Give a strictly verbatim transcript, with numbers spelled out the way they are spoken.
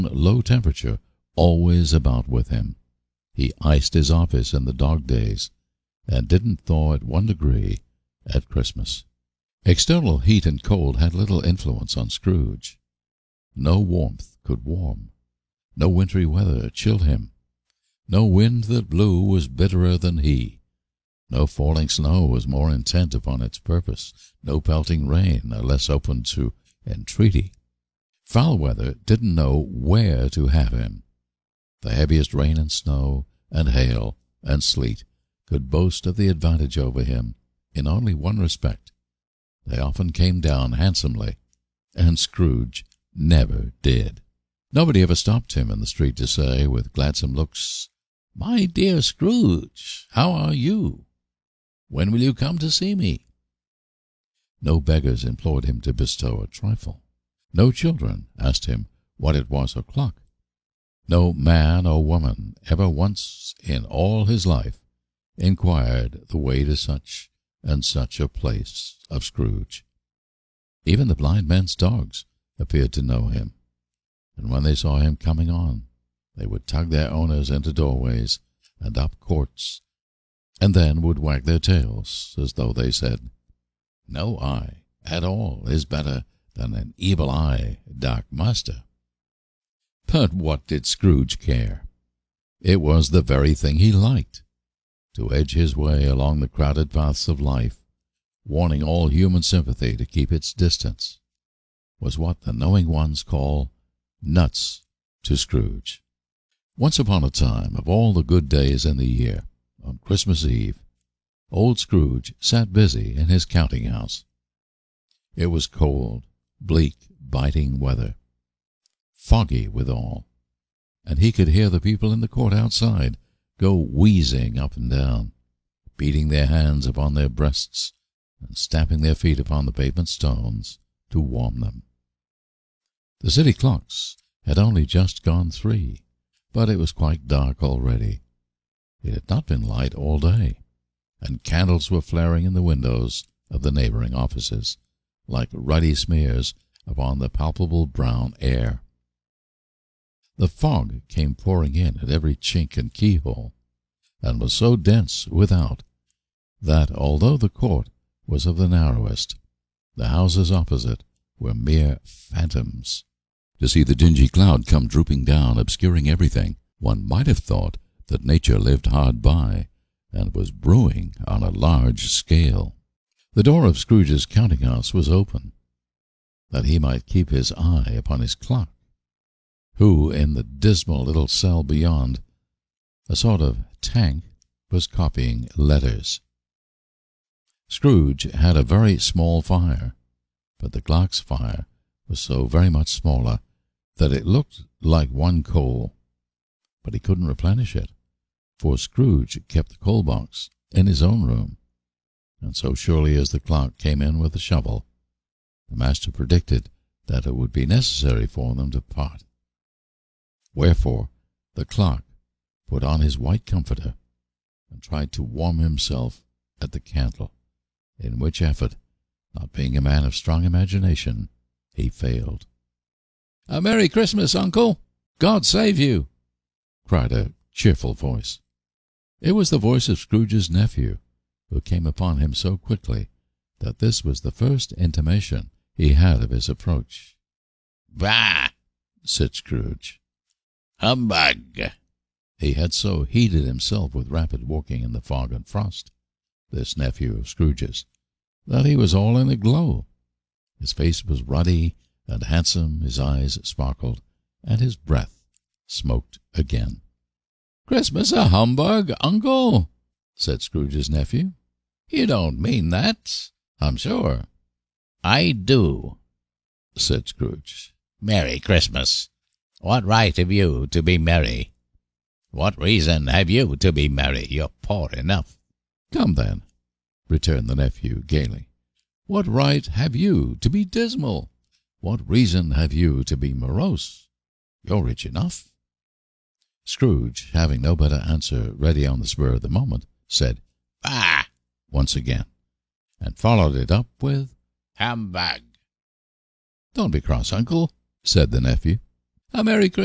low temperature always about with him. He iced his office in the dog days, and didn't thaw it one degree at Christmas. External heat and cold had little influence on Scrooge. No warmth could warm. No wintry weather chilled him. No wind that blew was bitterer than he. No falling snow was more intent upon its purpose. No pelting rain less open to entreaty. Foul weather didn't know where to have him. The heaviest rain and snow and hail and sleet could boast of the advantage over him in only one respect. They often came down handsomely, and Scrooge never did. Nobody ever stopped him in the street to say, with gladsome looks, "My dear Scrooge, how are you? When will you come to see me?" No beggars implored him to bestow a trifle. No children asked him what it was o'clock. No man or woman ever once in all his life inquired the way to such and such a place of Scrooge. Even the blind men's dogs appeared to know him, and when they saw him coming on, they would tug their owners into doorways and up courts, and then would wag their tails as though they said, "No eye at all is better than an evil eye, dark master." But what did Scrooge care? It was the very thing he liked, to edge his way along the crowded paths of life, warning all human sympathy to keep its distance, was what the knowing ones call nuts to Scrooge. Once upon a time, of all the good days in the year, on Christmas Eve, old Scrooge sat busy in his counting-house. It was cold, bleak, biting weather, foggy withal, and he could hear the people in the court outside go wheezing up and down, beating their hands upon their breasts and stamping their feet upon the pavement stones to warm them. The city clocks had only just gone three, but it was quite dark already. It had not been light all day, and candles were flaring in the windows of the neighboring offices, like ruddy smears upon the palpable brown air. The fog came pouring in at every chink and keyhole, and was so dense without that, although the court was of the narrowest, the houses opposite were mere phantoms. To see the dingy cloud come drooping down, obscuring everything, one might have thought that nature lived hard by, and was brewing on a large scale. The door of Scrooge's counting-house was open, that he might keep his eye upon his clock, who, in the dismal little cell beyond, a sort of tank, was copying letters. Scrooge had a very small fire, but the clock's fire was so very much smaller that it looked like one coal. But he couldn't replenish it, for Scrooge kept the coal box in his own room, and so surely as the clock came in with a shovel, the master predicted that it would be necessary for them to part. Wherefore the clock put on his white comforter and tried to warm himself at the candle, in which effort, not being a man of strong imagination, he failed. "A Merry Christmas, Uncle! God save you!" cried a cheerful voice. It was the voice of Scrooge's nephew, who came upon him so quickly that this was the first intimation he had of his approach. "Bah!" said Scrooge. "Humbug!" He had so heated himself with rapid walking in the fog and frost, this nephew of Scrooge's, that he was all in a glow. His face was ruddy and handsome, his eyes sparkled, and his breath smoked again. "Christmas a humbug, Uncle?" said Scrooge's nephew. "You don't mean that, I'm sure." "I do," said Scrooge. "Merry Christmas! What right have you to be merry? What reason have you to be merry? You're poor enough." "Come, then," returned the nephew gaily. "What right have you to be dismal? What reason have you to be morose? You're rich enough." Scrooge, having no better answer ready on the spur of the moment, said, "Bah!" once again, and followed it up with, "Humbug!" "Don't be cross, Uncle," said the nephew. "A Merry Christmas